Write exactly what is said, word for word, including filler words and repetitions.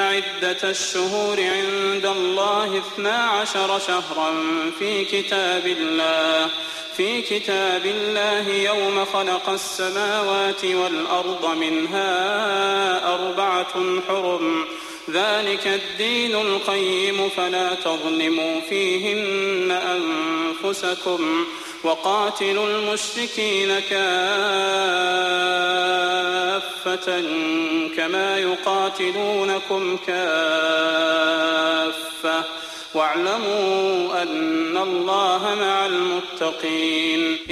عدة الشهور عند الله اثنا عشر شهرا في كتاب الله في كتاب الله يوم خلق السماوات والأرض منها أربعة حرم ذلك الدين القيم فلا تظلموا فيهن أنفسكم وقاتلوا المشركين كافة كما يقاتلونكم كافة واعلموا أن الله مع المتقين.